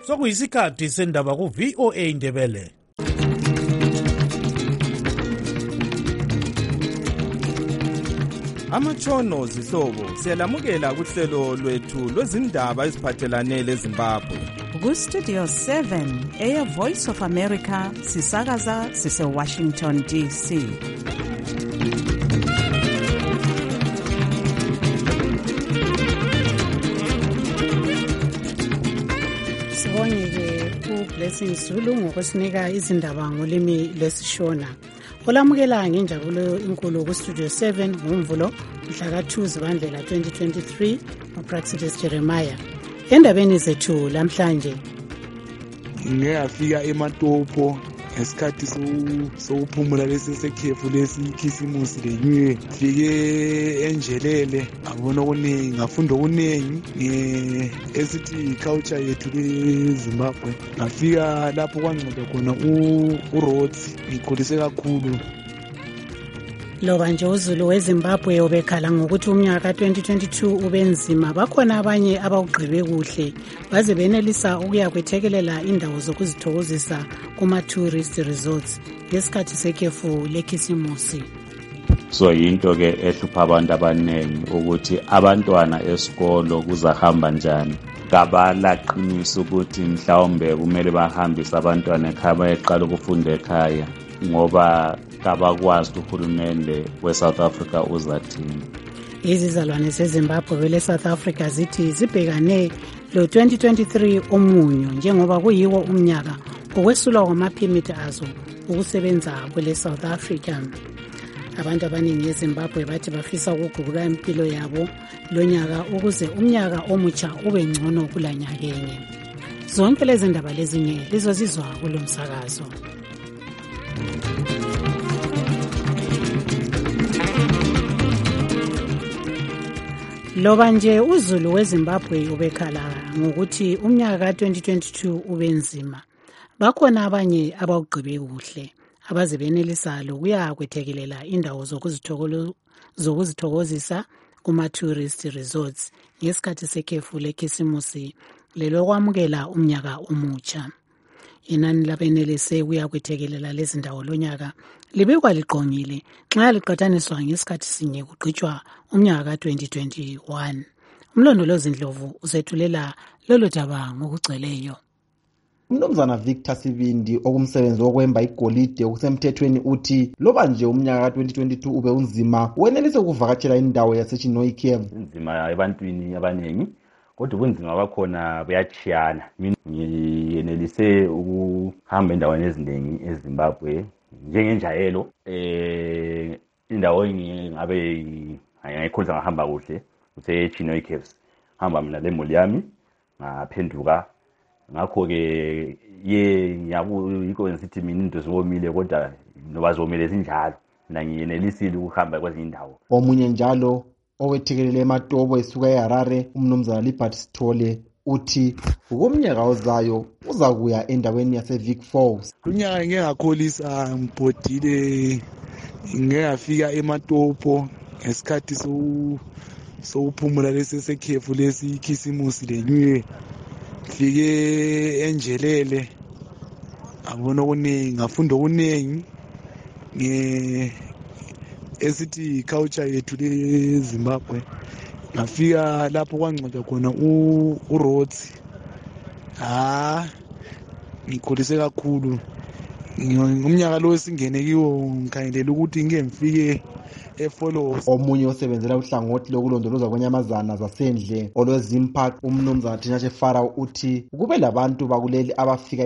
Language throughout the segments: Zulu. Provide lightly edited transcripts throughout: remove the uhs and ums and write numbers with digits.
sokuyisikhathi sendaba ku-VOA Indebele. Amatshono zihlobo siyalamukela kuhlelo lwethu lwezindaba eziphathelane leZimbabwe. Ku-Studio 7 Air Voice of America sisakaza sise-Washington DC. Sibonge-ke ku-Blessing Zulu ngokusinika izindaba ngolimi lwesishona. Olamukela ngenjabulo inkulu ku-Studio 7 ngoMvulo mhla ka-2 Zibandlela 2023 uPraxidis Jeremiah. Endabeni zethu lamhlanje ngiyafika eMatopo ngesikhathi sokuphumula lesesekhefu lesikhisimusi leNew Year. Fike enjelele ngabona okuningi, ngafunda okuningi esithi culture yethu leZimbabwe. Ngafika lapho kwanceda khona uRhodes, ngikholise kakhulu. Loba nje uZulu weZimbabwe ubekhala ngokuthi umnyaka ka-2022 ubenzima, bakhona abanye abawugqibe kuhle baze benelisa ukuya kwethekelela indawo zokuzithokozisa kuma-tourist resorts ngesikhathi sekhefu lekhisimusi. So yinto ke ehlupha abantu abaningi ukuthi abantwana esikolo kuzahamba njani. Kabalaqinisa ukuthi mhlawumbe kumele bahambise abantwana ekhaya bayeqala ukufunda ekhaya ngoba kabakwazi uhulumende we-South Africa uzathini. Izizalwane zeZimbabwe kwele South Africa zithi zibhekane lo 2023 omunyo njengoba kuyiwo umnyaka okwesulwa kwamaphimiti azo ukusebenza kwele South Africa. Abantu abaningi eZimbabwe bathi bafisa ukuguqula impilo yabo lonyaka ukuze umnyaka omutsha ube ngcono kulanyaka enye. Zonke lezi ndaba lezinye lizozizwa kulo msakazo. Loba nje uZulu weZimbabwe ubekhala ngokuthi umnyaka ka-2022 ubenzima, bakhona abanye abawugqibe kuhle abaze benelisa lokuya kwethekelela indawo zokuzithokozisa kuma-tourist resorts ngesikhathi sekhefu lekhisimusi lelokwamukela umnyaka omutsha. Inani labenelise kuya kwethekelela lezi ndawo lonyaka libekwa liqongile nxa liqathaniswa ngesikhathi sinye kugqitshwa umnyaka ka-2021. Umlondolozi Ndlovu usethulela lolo daba ngokugcweleyo. Umnumzana Victor Sibindi okumsebenzi wokwemba igolide okusemthethweni uthi loba nje umnyaka ka-2022 ube unzima wenelise ukuvakatshela indawo yaseChinoy Cave. Unzima ebantwini abaningi kodwa ubunzima bakhona buyachiyana. Mina ngiyenelise ukuhamba endaweni eziningi eZimbabwe njengenjayelo. Indawo engabe ngayikholisa ngahamba kuhle kuseChinoy Caves. Hamba mina lemuli yami ngaphenduka. Ngakho-ke yiko ngisithi mina into ziwomile kodwa noba ziwomile zinjalo mina ngiyenelisile ukuhamba kwezinye indawo. Omunye njalo owethekelele eMatopo esuka eHarare umnumzana Libert Sithole uthi ukomnyaka ozayo uza kuya endaweni yaseVic Falls. Kunyaka ngeke ngakholisa ngibhodile ngiyafika eMatopo ngesikhathi sokuphumula lesesekhefu lesikhisimusi leNew Year. Fike enjelele ngabona okuningi, ngafunda okuningi esithi culture yethu leZimbabwe. Ngafika lapho kwanceda khona uRhodes. Ngikholise kakhulu. Umnyaka lo esingene kiwo ngikhangelela ukuthi ngeke ngifike eFollows. Omunye osebenzela uhlangothi lokulondoloza kwenyamazana zasendle olweZimpark umnumzana Thinashe Farao uthi kube labantu bakuleli abafika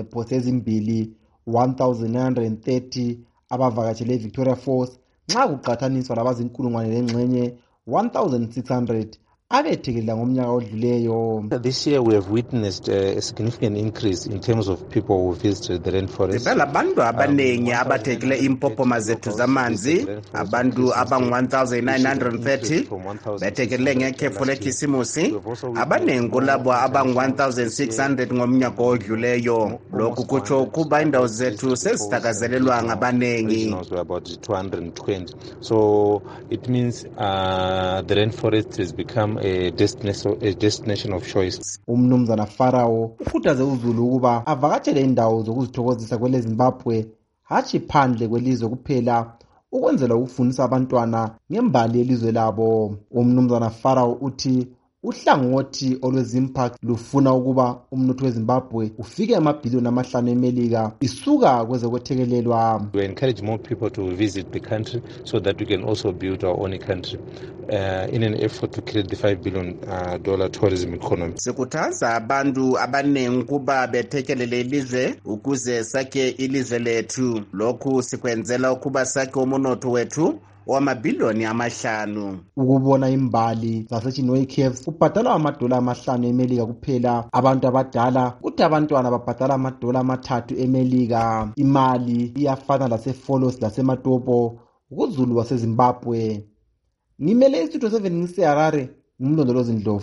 2,1930 abavakatshele eVictoria Falls nxa kuqathaniswa labazinkulungwane lengxenye 1,600 abethekelela ngomnyaka odluleyo. This year we have witnessed a significant increase in terms of people who visited the rainforest. Abantu abaningi abathekele impopoma zethu zamanzi, abantu abang-1930 bethekelele ngekhefu lekhisimusi, abaningi kulabo abang-1,600 ngomnyaka odluleyo. Lokhu kutsho ukuba indawo zethu sezithakazelelwa ngabanengi. About 220. So it means the rainforest has become a destination of choice. Umnumzana Farao ukhuthaze uZulu ukuba avakatshele indawo zokuzithokozisa kwele Zimbabwe hatshi phandle kwelizwe kuphela ukwenzela ukufundisa abantwana ngembali yelizwe labo. Umnumzana Farao uthi uhlangothi olweZimpact lufuna ukuba umnotho weZimbabwe ufike amabhiliyoni amahlanu emelika isuka kwezokwethekelelwa. We encourage more people to visit the country so that we can also build our own country in an effort to create the $5 billion tourism economy. Sikhuthaza abantu abaningi kuba bethekelele ilizwe ukuze sakhe ilizwe lethu. Lokhu sikwenzela ukuba sakhe umnotho wethu wamabhiliyoni amahlanu. Ukubona imbali zaseChinoy Caves kubhadala $5 emelika kuphela. Abantu abadala kuthi abantwana babhadala $3 emelika. Imali iyafana laseFolos laseMatopo kuZulu waseZimbabwe. Ngimele istudio 7 ngiseHarare, ngumlondolozi Ndlovu.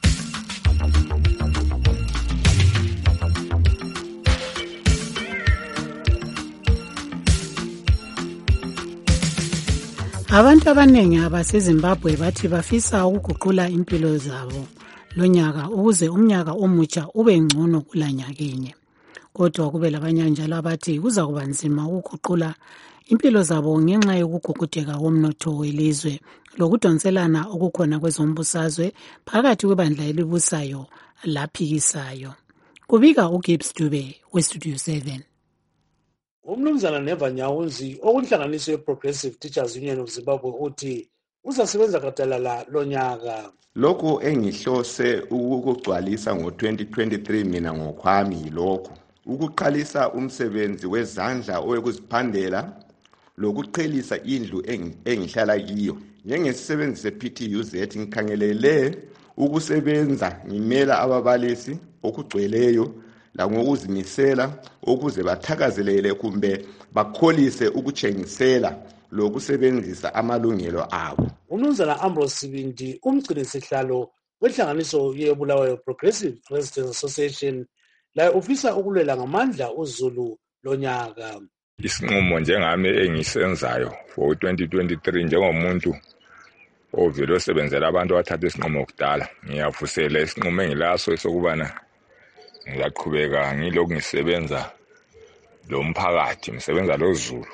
Abantu abanengi abaseZimbabwe bathi bafisa ukuguqula impilo zabo lonyaka ukuze umnyaka omutsha ube ngcono kulanyakenye. Kodwa kube labanye njalo abathi kuza kuba nzima ukuguqula impilo zabo ngenxa yokugugudeka komnotho welizwe lokudonselana okukhona kwezombusazwe phakathi kwebandla elibusayo laphikisayo. Kubika uGibbs Dube weStudio 7. Umnumzana Neva Nyawunzi okunhlanganiso ye-Progressive Teachers Union of Zimbabwe uthi uzasebenza gadalala lonyaka. Lokho engihlose ukugcwalisa ngo-2023 mina ngokwami yilokho ukuqalisa umsebenzi wezandla owekuziphandela lokuqhelisa indlu engihlala kiyo. Njengesisebenzi se-PTUZ ngikhangelele ukusebenza ngimela ababalisi okugcweleyo langokuzimisela ukuze bathakazelele kumbe bakholise ukutshengisela lokusebenzisa amalungelo abo. Umnumzana Ambrose Sibindi umgcinisihlalo wenhlanganiso yeBulawayo Progressive Residents Association la ufisa ukulwela ngamandla uZulu lonyaka. Isinqumo njengami engisenzayo for 2023 njengomuntu ovele osebenzela abantu abathatha isinqumo kudala ngiyavusela isinqumo engilaso esokubana ngiyaqhubeka ngilokhu ngisebenza lo mphakathi ngisebenza lo Zulu.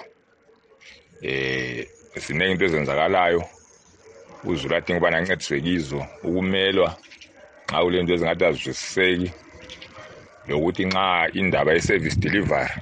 Ziningi into ezenzakalayo uZulu adinga ubana ancediswe kizo ukumelwa nxa kulento ezingathi azwisiseki lokuthi nxa indaba ye-service delivery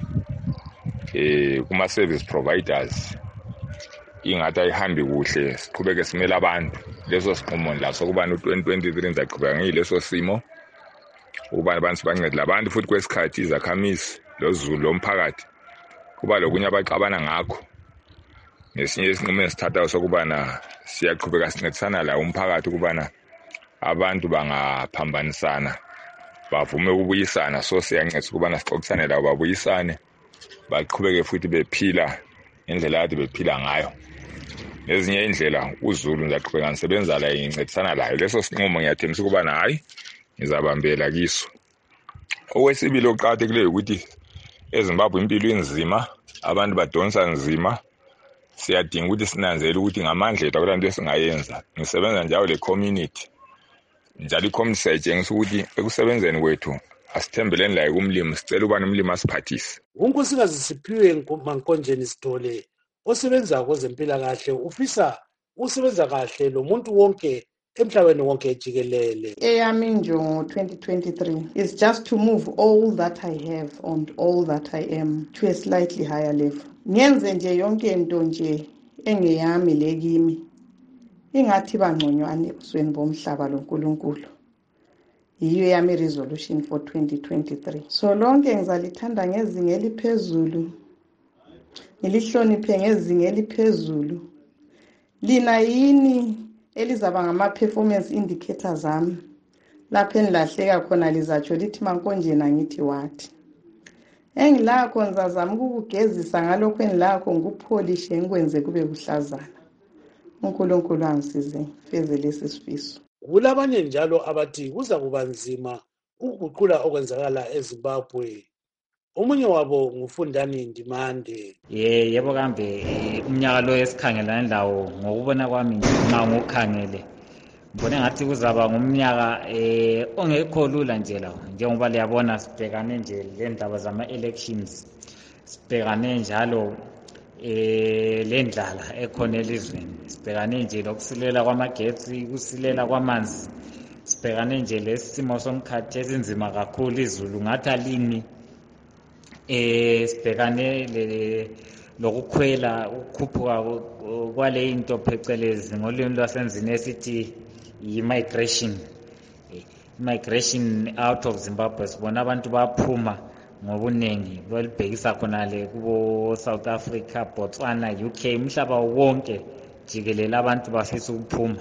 kuma-service providers ingathi ayihambi kuhle siqhubeke simele abantu leso siqumo laso kubani u-2023 ngizaqhubeka ngiyileso simo ukubana abantu bancedile abantu futhi kwesikhathi izakhamizi loZulu lomphakathi kuba lokunye abaxabana ngakho. Nesinye isinqumo esithathayo sokubana siyaqhubeka sincedisana la umphakathi ukubana abantu bangaphambanisana bavume ukubuyisana, so siyancedisa ukubana sixoxisane labo babuyisane baqhubeke futhi bephila indlela ade bephila ngayo. Nezinye indlela uZulu ngiyaqhubeka ngisebenza la ngincedisana layo. Leso sinqumo ngiyathembisa ukubana hayi ngizabambela kiso. Okwesibili okuqakathekileyo ukuthi eZimbabwe impilo inzima, abantu badonsa nzima. Siyadinga ukuthi sinanzele ukuthi ngamandla ethu akulanto esingayenza. Ngisebenza njalo le community. Njalo i-community sayitshengisa ukuthi ekusebenzeni kwethu asithembeleni la kumlimi, sicela ubani umlimi asiphathise. Unkosikazi Siphiwe Mankonjeni Sithole osebenza kwezempilakahle ufisa usebenza kahle lo muntu wonke emhlabeni wonke jikelele. Eyami injongo 2023 is just to move all that I have and all that I am to a slightly higher level. Ngenze nje yonke into nje engeyami lekimi ingathi bangconywane ebusweni bomhlaba loNkulunkulu. Yiyo yami resolution for 2023. So lonke ngizalithanda ngezinga eliphezulu, ngilihloniphe ngezinga eliphezulu. Lina yini elizaba ngama-performance indicators zami. Lapho enilahleka khona lizatsho lithi Mankonjeni angithi wathi. Engilakho ngizazama ukukugezisa ngalokho engilakho ngikupholishe ngikwenze kube kuhlazana. uNkulunkulu angisize feze lesi sifiso. Kulabanye njalo abathi kuza kuba nzima ukuguqula okwenzakala eZimbabwe. Omunye wabo ngufundani Ndimande. Yebo kambe umnyaka lo esikhangelana lawo ngokubona kwami nxa ngokhangele ngibone ngathi kuzaba ngumnyaka ongekho lula nje lawo, njengoba liyabona sibhekane nje le ndaba zama-elections, sibhekane njalo le ndlala ekhona elizweni, sibhekane nje lokusilela kwamagetsi, kusilela kwamanzi, sibhekane nje lesimo somkhathi esinzima kakhulu, izulu ngathi alini, sibhekane lokukhwela ukukhuphuka kwale into phecelezi ngolimi lwasemzini esithi yi-migration out of Zimbabwe. Sibona abantu baphuma ngobuningi belibhekisa khonale kubo South Africa, Botswana, UK, umhlaba wonke jikelele abantu bafisa ukuphuma,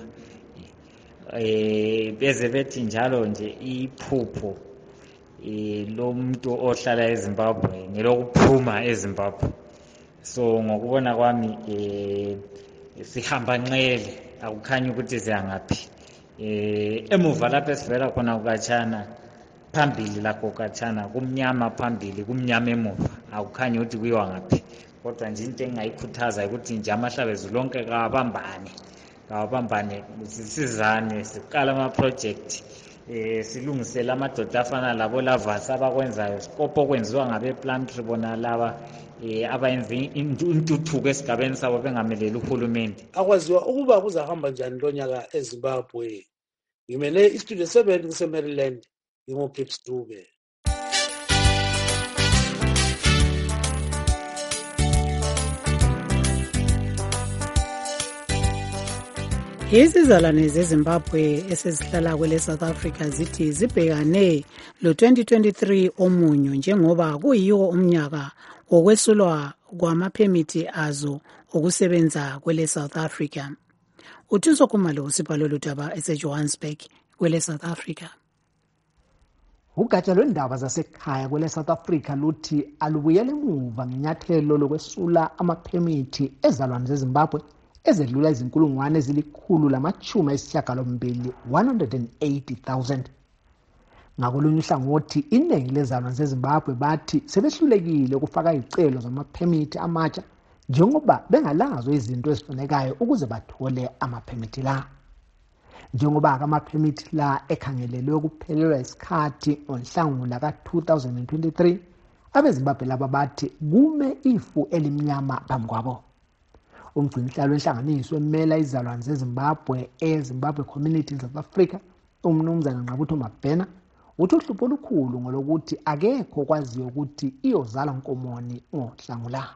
beze bethi njalo nje iphupho lomuntu ohlala eZimbabwe ngelokuphuma eZimbabwe. So ngokubona kwami sihamba nxele, akukhanyi ukuthi siyangaphi. Emuva lapho esivela khona ukatshana, phambili lakho ukatshana kumnyama, phambili kumnyama emuva, akukhanyi ukuthi kuyiwa ngaphi. Kodwa nje into engingayikhuthaza ukuthi nje amahlabezulu lonke kawabambane, sisizane, siqala ama-project, silungisele amadoda afana labo lavasi abakwenzayo, sikopo okwenziwa ngabe-plantry bona laba abayenza intuthuko esigabeni sabo bengameleli uhulumende. Akwaziwa ukuba kuzahamba njani lo nyaka eZimbabwe. Ngimele istudio 7 kuseMaryland, ngingophips Dube. Izizalwane zeZimbabwe esezihlala kwele South Africa zithi zibhekane lo-2023 omunyo njengoba kuyiwo umnyaka wokwesulwa kwamaphemithi azo okusebenza kwele South Africa. Uthuso Khumalo usibhalo ludaba eseJohannesburg kwele South Africa. Ugatsha lwendaba zasekhaya kwele South Africa luthi alubuyele emuva ngenyathelo lokwesula amaphemithi ezalwane zeZimbabwe ezedlula izinkulungwane ezili-180,000 180,000. Ngakolunye uhlangothi iningi lezalwane zeZimbabwe bathi sebehlulekile ukufaka izicelo zamaphemithi amatsha njengoba bengalazo izinto ezifunekayo ukuze bathole amaphemithi la. Njengoba amaphemithi la ekhangelelwe ukuphelelwa isikhathi ngoNhlangula ka-2023, abeZimbabwe laba bathi kume ifu elimnyama phambi kwabo. Umgcinihlalo wenhlanganiso emela izalwane zeZimbabwe eZimbabwe Community in South Africa, uMnumzana Nqabutho Mabhena, uthi uhlupho olukhulu ngolokuthi akekho kwaziyo ukuthi iyozala nkomoni ngoNhlangula.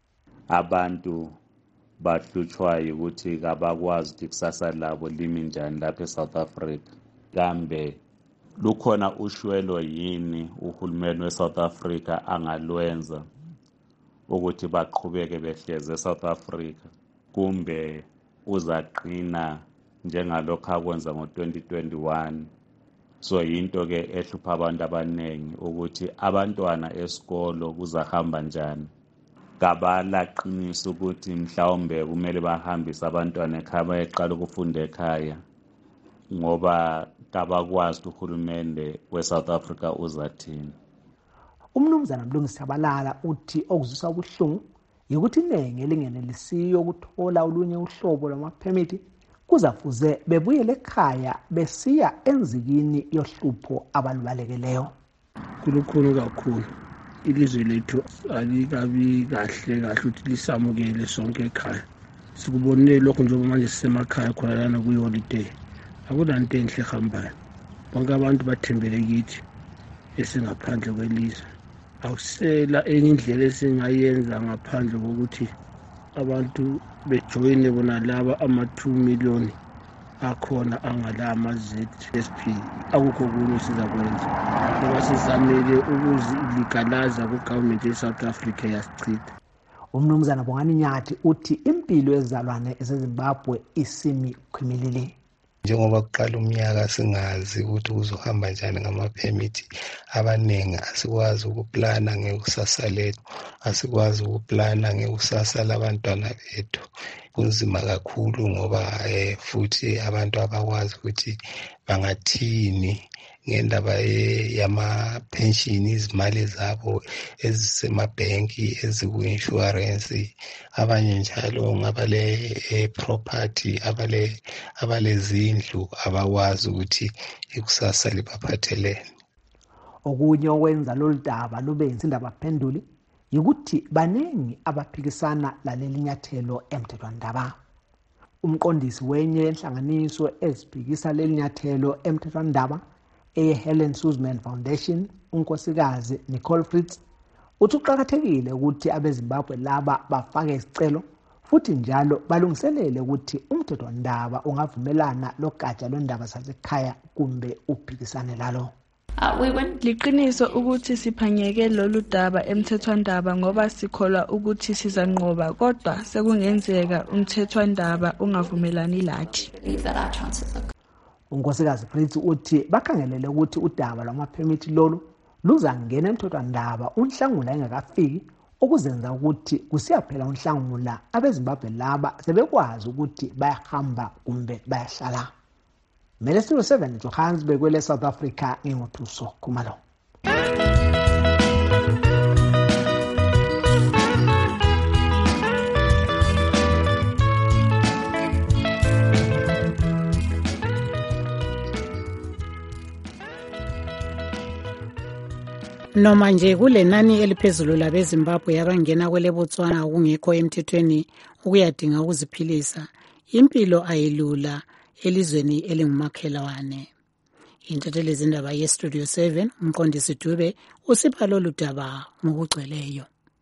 Abantu bahlutshwa ukuthi kabakwazi ukuthi kusasa labo limi njani lapha eSouth Africa. Kambe lukhona ushwelo yini uhulumeni weSouth Africa angalwenza ukuthi baqhubeke behleze eSouth Africa, kumbe uzaqina njengalokho akwenza ngo-2021? So yinto ke ehlupha abantu abaningi ukuthi abantwana esikolo kuzahamba njani. Kabalaqinisa ukuthi mhlawumbe kumele bahambise abantwana ekhaya bayeqala ukufunda ekhaya ngoba kabakwazi uhulumende weSouth Africa uzathini. Umnumzana Mlungisi Abalala uthi okuzwisa ubuhlungu yikuthi iningi elingenelisiyo ukuthola olunye uhlobo lwamaphemithi kuzafuze bebuyele ekhaya besiya enzikini yohlupho abalubalekeleyo. Kulukhulu kakhulu ilizwe lethu alikabi kahle ukuthi lisamukele sonke ekhaya. Sikubonile lokho njengoba manje sisemakhaya khona lana kuyiholiday, akulanto enhle ehambayo. Bonke abantu bathembele kithi esingaphandle kwelizwe. Awusela enye indlela esingayenza ngaphandle kokuthi abantu bejoyine bona laba ama-2 million akhona angala ama-ZSP. Akukho kunye sizakwenza ngoba sizamele ukuziligalaza kugavumenti yeSouth Africa yasichitha. Umnumzana Bongani Nyathi uthi impilo yezalwane ezeZimbabwe isimi khwimilili. Njengoba kuqala umnyaka singazi ukuthi kuzohamba njani ngamaphemithi, abaningi asikwazi ukuplana ngekusasa lethu, asikwazi ukuplana ngekusasa labantwana bethu. Kunzima kakhulu ngoba futhi abantu abakwazi ukuthi bangathini ngendaba yama-pension, izimali zabo ezisemabhenki, eziku-insurance, abanye njalo ngabale property, abalezindlu abakwazi ukuthi ikusasa libaphathelene. Okunye okwenza lolu daba lube yizindaba phenduli yikuthi baningi abaphikisana laleli nyathelo emthethwandaba. Umqondisi wenye yenhlanganiso eziphikisa leli nyathelo emthethwandaba Helen Suzman Foundation, unkosikazi Nicole Fritz, uthi kuqakathekile ukuthi abeZimbabwe laba bafake isicelo futhi njalo balungiselele ukuthi umthethwandaba ungavumelana logatsha lwendaba zasekhaya kumbe uphikisane lalo. Liqiniso ukuthi siphanyeke lolu daba emthethwandaba ngoba sikholwa ukuthi sizanqoba, kodwa sekungenzeka umthethwandaba ungavumelani lathi. Unkosikazi Fritz uthi bakhangelele ukuthi udaba lwamaphemithi lolu luzangena emthethwandaba unhlangula engakafiki, okuzenza ukuthi kusiyaphela unhlangula abeZimbabwe laba sebekwazi ukuthi bayahamba kumbe bayahlala. Ministry 7 Johannesburg kwele South Africa ngingothuso Khumalo. Noma nje kulenani eliphezulu labeZimbabwe yabangena kwele Botswana okungekho emthethweni ukuyadinga ukuziphilisa, impilo ayilula elizweni elingumakhelwane. Intatheli zindaba yeStudio 7 umqondisi Dube usipha lolu daba ngokugcweleyo.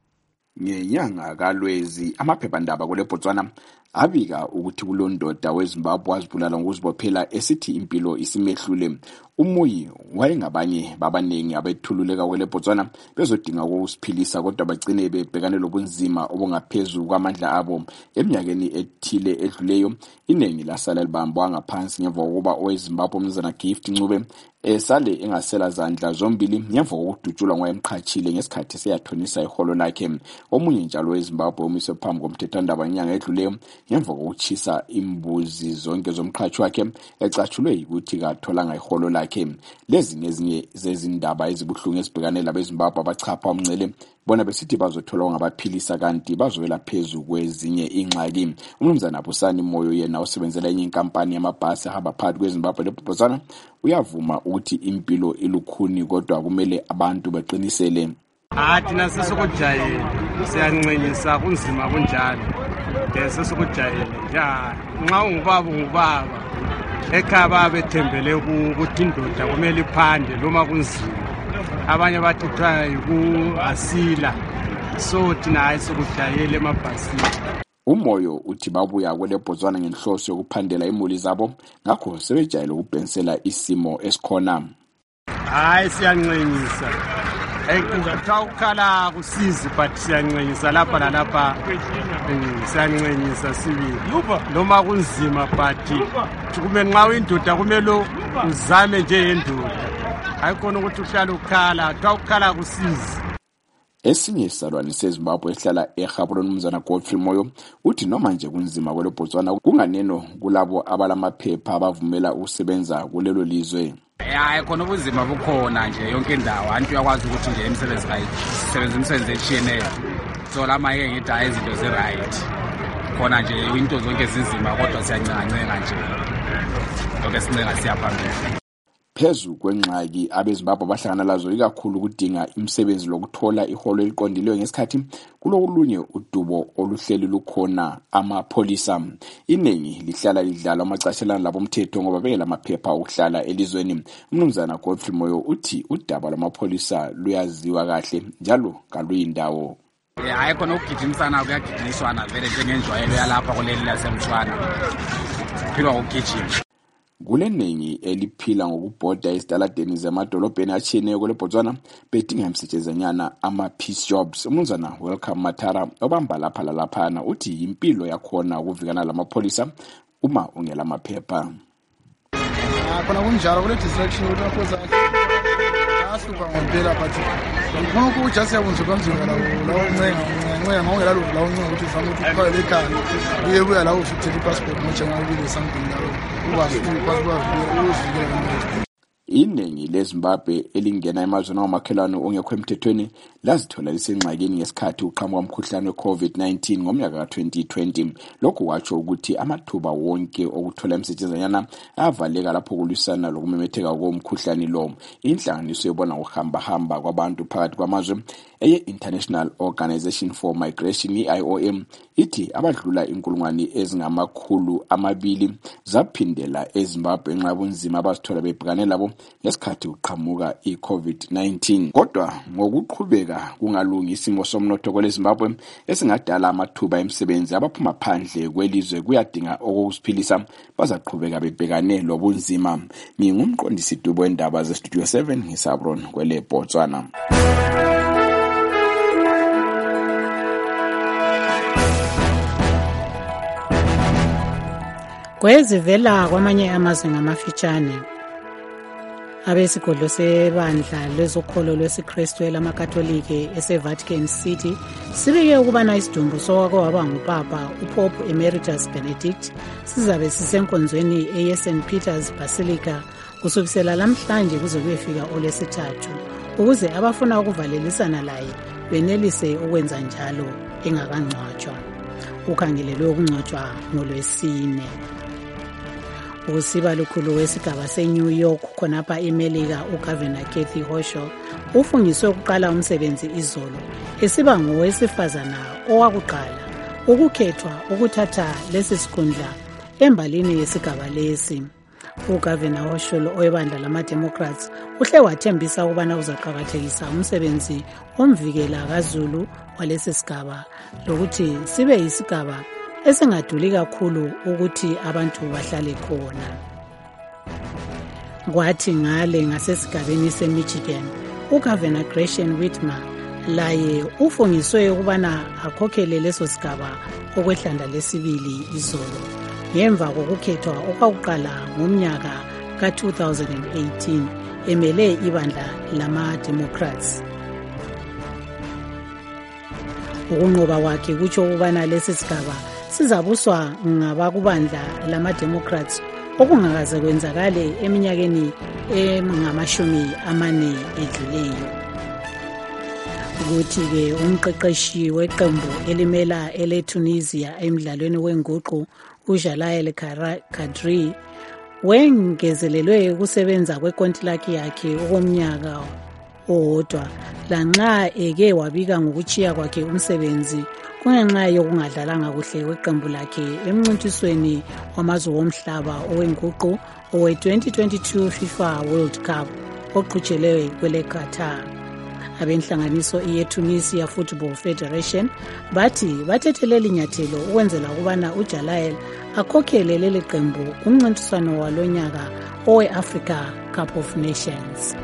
Ngenyanga kaLwezi amaphephandaba kule Botswana abika ukuthi kulondoda weZimbabwe wazibulala ngokuzibophela esithi impilo isimehlule. Umuyi wayengabanye babaningi abethululeka kwele Botswana bezodinga ukusiphilisa, kodwa bagcine bebhekane lobunzima obungaphezulu kwamandla abo. Eminyakeni ethile edluleyo iningi lasala libambwa ngaphansi ngemva kokuba oweZimbabwe umzana Gift Ncube esale engasela zandla zombili ngemva kokudutshulwa ngoyemqhatshile ngesikhathi seyathonisa iholo lakhe. Omunye njalo weZimbabwe umise phambi komthethwandaba inyanga edluleyo ngemva kokuchisa imbuzi zonke zomqhatshi wakhe ecatshulwe ukuthi katholanga iholo lakhe. Lezi ngezinye zezindaba ezibuhlungu ezibhekane labeZimbabwe abachapha umngcele bona besithi bazothola ngabaphilisa kanti bazowela phezulu kwezinye ingxaki. Umnumzana Busani Moyo yena osebenzela enye inkampani yamabhasi ahamba phakathi kweZimbabwe leBotswana uyavuma ukuthi impilo ilukhuni, kodwa kumele abantu baqinisele. Thina sesokujayele siyancenyisa kunzima kunjalo. Sesokujayele nxa ungubaba ekhaya babethembele ukuthi indoda kumele iphande noma kunzima. Abanye bathi kuthiwa yiku-asila, so thina hayi sokujayele emabhasini. Umoyo uthi babuya kwele Botswana ngenhloso yokuphandela imuli zabo, ngakho sebejayele ukubhensela isimo esikhona. Hayi siyancenyisa. Kuthiwa ukukhala kusizi, but siyancenyisa lapha lalapha, siyancenyisa sibili. Noma kunzima, but kumele nxa uyindoda kumele uzame nje yendoda. Hayi khona ukuthi uhlala ukukhala, kuthiwa ukukhala kusizi. Esinye isalwane seZimbabwe esihlala eGaborone umzana Godfrey Moyo uthi noma nje kunzima kwele Botswana kunganeno kulabo abalamaphepha abavumela ukusebenza kulelo lizwe. Hayi khona ubunzima bukhona nje yonke indawo, abantu uyakwazi ukuthi nje imisebenzi kayisebenza imisebenzi etshiyeneyo, so lama-ke ngithi hayi izinto zi-right khona nje into zonke zinzima, kodwa siyancengancenga nje lonke sincenga siyaphambili. Phezu kwengxaki abeZimbabwe bahlangana lazo ikakhulu ukudinga imisebenzi lokuthola iholo eliqondileyo ngesikhathi kulolunye udubo oluhleli lukhona amapholisa. Iningi lihlala lidlala amacashelana labomthetho ngoba bengelamaphepha okuhlala elizweni. Umnumzana Godfrey Moyo uthi udaba lwamapholisa luyaziwa kahle njalo kaluyindawo. Hayi khona ukugijimisana kuyagijimiswana vele njengenjwayelo yalapha kuleli laseMtshwana, kuphilwa ukugijima. Kuleningi eliphila ngokubhoda ezitaladeni zemadolobheni atshiyeneyo kwele Botswana bedinga imisetshenzanyana ama-peace jobs. Umnumzana Welcome Matara obamba lapha lalaphana uthi impilo yakhona ukuvikana lamapholisa uma ungela maphepha. Khona kunjalo kule distraction ukuthi amapholisa ahlupha ngempela, but ngifuna ukuthi siyakwenza kanzima lawo uncenga ngongela lawo uncenga ukuthi ufuna ukuthi uphele ekhaya uye la ufithe ipassport ngoba njengakubile something lawo ukwazi uzivikela. iningi leZimbabwe elingena emazweni amakhelwane ongekho emthethweni lazithola lisengxakini ngesikhathi uqhamuka umkhuhlane we-COVID-19 ngomnyaka ka-2020. Lokhu kwatsho ukuthi amathuba wonke okuthola imsetshenzanyana avaleka lapho kulwisana lokumemetheka komkhuhlane lo. Inhlanganiso ebona ukuhamba kwabantu phakathi kwamazwe eye-International Organization for Migration, IOM, ithi abadlula 200,000 zaphindela eZimbabwe ngenxa yobunzima abazithola bebhekane labo ngesikhathi kuqhamuka i-COVID-19. Kodwa ngokuqhubeka kungalungi isimo somnotho kweleZimbabwe esingadala amathuba emisebenzi, abaphuma phandle kwelizwe kuyadinga okusiphilisa bazaqhubeka bebhekane lobunzima. Ngingumqondisi Dubo wendaba zeStudio 7 ngisabron kwele Botswana. Kwezivela kwamanye amazwe ngamafitshane, abesigodlo sebandla lezokholo lwesiKristu elamakatholike eseVatican City sibike ukubana isidumbu sokwake waba ngupapa uPope Emeritus Benedict sizabe sisenkonzweni eSt Peter's Basilica kusukisela lamhlanje kuze kuyefika olwesithathu, ukuze abafuna ukuvalelisana laye benelise ukwenza njalo engakangcwatshwa. Ukhangelelwe ukungcwatshwa ngolwesine. Usiba lukhulu wesigaba seNew York khonapha eMelika uGovernor Kathy Hochul ufungiswe ukuqala umsebenzi izolo, esiba ngowesifazana owakuqala ukukhethwa ukuthatha lesi sikhundla embalini yesigaba lesi. UGovernor Hochul owebandla lama-Democrats uhle wathembisa ukubana uzaqakathekisa umsebenzi omvikela kaZulu walesi sigaba lokuthi sibe yisigaba esingaduli kakhulu ukuthi abantu bahlale khona. Kwathi ngale ngasesigabeni seMichigan, uGovernor Gretchen Whitmer laye ufungiswe ukubana akhokhele leso sigaba okwehlanda lesibili izolo, ngemva kokukhethwa okwakuqala ngomnyaka ka-2018 emele ibandla lama-Democrats. Ukunqoba kwakhe kutsho ukubana lesi sigaba sizabuswa ngabakubandla lama-Democrats okungakaze kwenzakale eminyakeni ema-40 edluleyo. Kuthi-ke umqeqeshi weqembu elimela ele-Tunisia emdlalweni wenguqu uJalael Kadri wengezelelwe ukusebenza kwenkontilaki yakhe okomnyaka owodwa lanxa eke wabika ngokuchiya kwakhe umsebenzi kungenxa yokungadlalanga kuhle kweqembu lakhe emncintisweni wamazwe womhlaba owenguqu owe-2022 FIFA World Cup oqhutshelwe kwele Qatar. Abenhlanganiso ye-Tunisia Football Federation bathi bathethelele inyathelo ukwenzela ukubana uJalael akhokhele leli qembu kumncintiswano walonyaka owe-Africa Cup of Nations.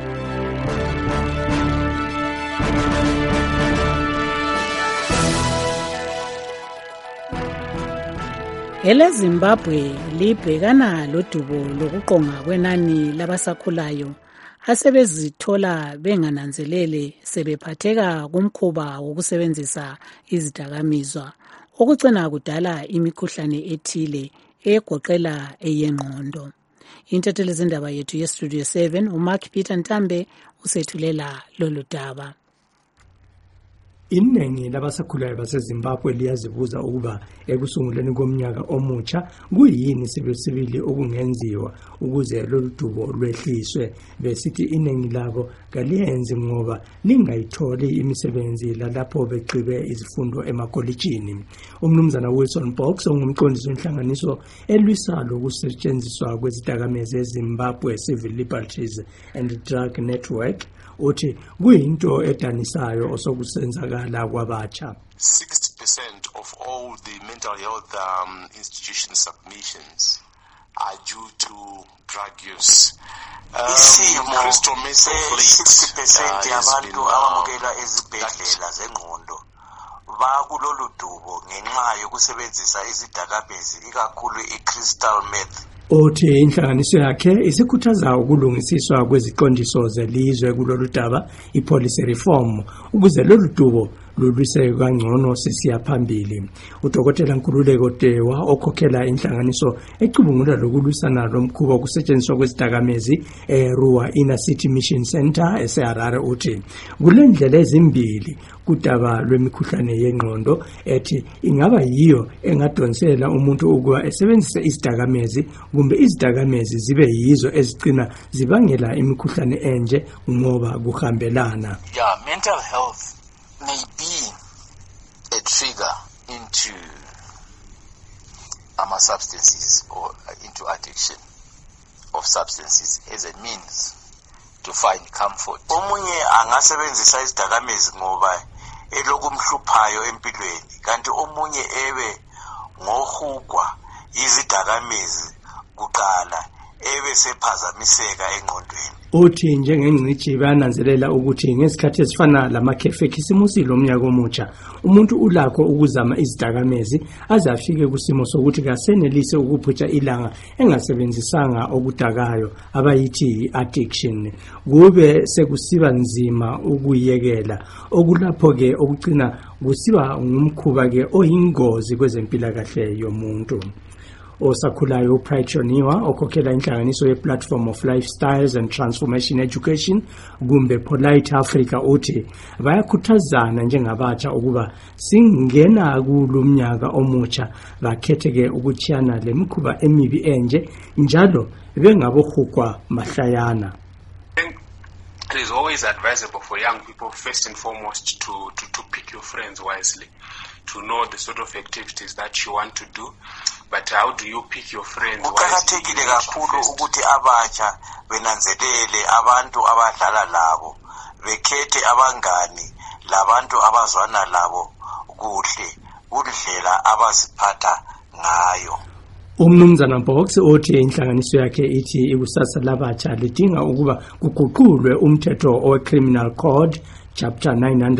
EleZimbabwe libhekana lodubo lokuqonga kwenani labasakhulayo asebezithola bengananzelele sebephatheka kumkhuba wokusebenzisa izidakamizwa okugcina kudala imikhuhlane ethile egoqela eyengqondo. Intatheli zindaba yethu yeStudio 7 uMark Peter Ntambe usethulela lolu daba. Iningi labasakhulayo baseZimbabwe liyazibuza ukuba ekusunguleni komnyaka omutsha kuyini sibili okungenziwa ukuze lolu dubo lwehliswe. Besithi iningi labo kaliyenzi ngoba lingayitholi imisebenzi lapho begqibe izifundo emakolitshini. Umnumzana Wilson Box ongumqondisi wenhlanganiso elwisa lokusetshenziswa kwezidakamizwa eZimbabwe Civil Liberties and Drug Network uthi kuyinto edanisayo osokusenzakala kwabatsha. 60% of all the mental health institution submissions are due to drug use. Crystal Mesa Fleet 60% yabantu abamukela ezibhedlela zengqondo bakulolu dubo ngenxa yokusebenzisa izidakamizwa ikakhulu iCrystal Meth. Uthi inhlanganiso yakhe isikhuthaza ukulungisiswa kweziqondiso zelizwe kulolu daba ipolicy reform ukuze lolu dubo lulwise kangcono sisiya phambili. Udokotela Nkululeko Dewa okhokhela inhlanganiso ecubungula lokulwisana lomkhuba wokusetshenziswa kwezidakamezi eRuwa Inner City Mission Center eseHarare uthi kulendlela ezimbili kudaba lwemikhuhlane yengqondo ethi ingaba yiyo engadonsela umuntu ukuba esebenzise izidakamezi kumbe izidakamezi zibe yizo ezigcina zibangela imikhuhlane enje ngoba kuhambelana. Yeah, mental health may be a trigger into substances or into addiction of substances as a means to find comfort. Omunye angasebenzisa izidakamezi ngoba elokumhluphayo empilweni, kanti omunye ebe ngohugwa izidakamezi kuqala ebe sephazamiseka engqondweni. Uthi njengengcithi bayananzelela ukuthi ngesikhathi esifana lamakhefe ekhisimusi lomnyaka omutsha umuntu ulakho ukuzama izidakamezi aze afike kusimo sokuthi kasenelise ukuphutha ilanga engasebenzisanga okudakayo abayithi addiction, kube sekusiba nzima ukuyekela okulapho ke okugcina kusiba ngumkhuba ke oyingozi kwezempilakahle yomuntu. Osakhulayo uPride Shoniwa okhokhela inhlanganiso ye-Platform of Lifestyles and Transformation Education kumbe Polite Africa uthi bayakhuthazana njengabatsha ukuba singena kulumnyaka omutsha bakhetheke ukuchiyana lemikhuba emibi enje njalo bengabohukwa mahlayana. It is always advisable for young people first and foremost to pick your friends wisely, to know the sort of activities that you want to do. But how do you pick your friends wisely? Kuqakathekile kakhulu ukuthi abatsha benanzelele abantu abadlala labo, bekhethe abangani labantu abazwana labo kuhle kundlela abaziphatha ngayo. Umnumzana Box othi inhlanganiso yakhe ithi ikusasa labatsha lidinga ukuba kuguqulwe umthetho owe-Criminal Code Chapter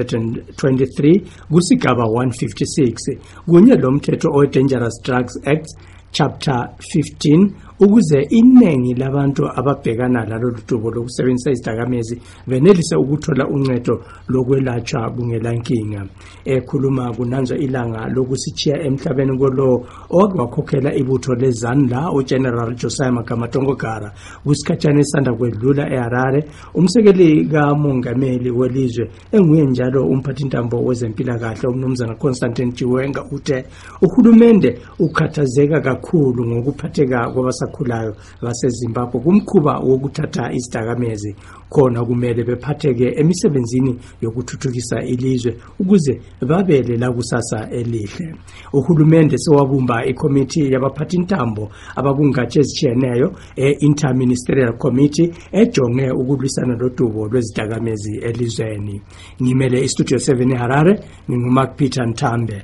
923 kusigaba 156 kunye lomthetho owe-Dangerous Drugs Act Chapter 15 ukuze iningi labantu ababhekana lalolu dubo lokusebenzisa izidakamezi benelise ukuthola uncedo lokwelatshwa kungelankinga. Ekhuluma kunanzwa ilanga lokusitshiya emhlabeni kolo okwakhokhela ibutho lezandla uGeneral Josiah Magamatongogara kusikhathana esanda kwedlula eHarare, umsekeli kamongameli welizwe enguye njalo umphathintambo wezempilakahle umnumzana Constantine Chiwenga uthe uhulumende ukhathazeka kakhulu ngokuphatheka kwabasakhulayo baseZimbabwe kumkhuba wokuthatha izidakamezi, khona kumele bephatheke emisebenzini yokuthuthukisa ilizwe ukuze babele la kusasa elihle. Uhulumende sewabumba ikomiti yabaphathintambo abakungatshe ezitshiyeneyo Interministerial Committee ejonge ukulwisana lodubo lwezidakamezi elizweni. Ngimele iStudio 7 eHarare, nginguMark Peter Ntambe.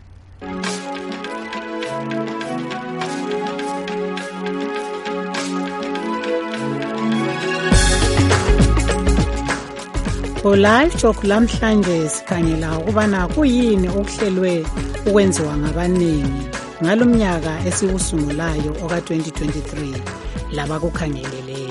Live Talk lamhlanje sikhangela ukubana kuyini okuhlelwe ukwenziwa ngabaningi ngalomnyaka esiwusungulayo oka-2023 labakukhangeleleyo.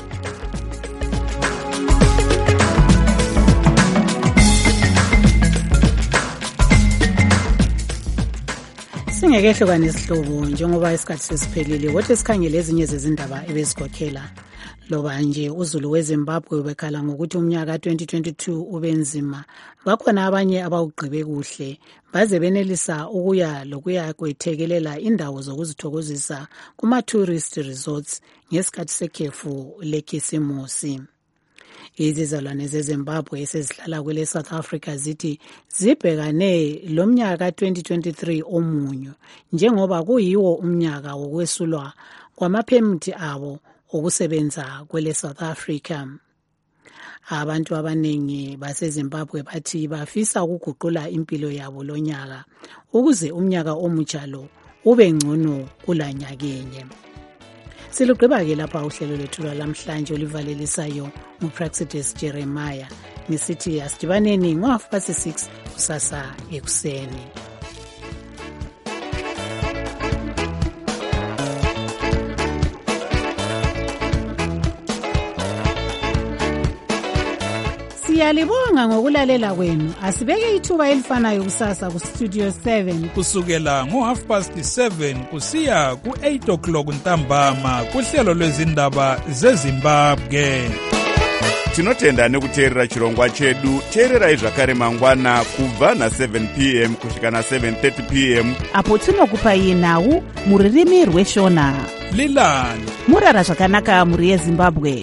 Singekehle nesihlobo njengoba isikhathi sesiphelile kodwa sikhangele ezinye zezindaba ebezikhokhela. Loba nje uZulu weZimbabwe bekhala ngokuthi umnyaka 2022 ubenzima, bakhona abanye abawugqibe kuhle baze benelisa ukuya kwethekelela indawo zokuzithokozisa kuma-tourist resorts ngesikhathi sekhefu lekhisimusi. Izizalwane zeZimbabwe esezihlala kwele South Africa zithi zibhekane lomnyaka 2023 omunyo njengoba kuyiwo umnyaka wokwesulwa kwamaphemithi abo ukusebenza kwele South Africa. Abantu abaningi baseZimbabwe bathi bafisa ukuguqula impilo yabo lonyaka ukuze umnyaka omutsha lo ube ngcono kulanyakenye. Silugqiba-ke lapha uhlelo lwethu lwalamhlanje olivalelisayo nguPraxidis Jeremiah ngisithi asidibaneni ngo-6 kusasa ekuseni. Siyalibonga ngokulalela kwenu. Asibeke ithuba elifanayo kusasa ku Studio 7 kusukela ngo7:30 kusiya ku8 o'clock ntambama kuhlelo lwezindaba zeZimbabwe. Tinotenda nekuteerera chirongwa chedu. Teererai zvakare mangwana kubva na7 p.m. kusvika na7:30 p.m. apo tinokupai nhau muririmi rweshona. Lilani murara zvakanaka muri yeZimbabwe.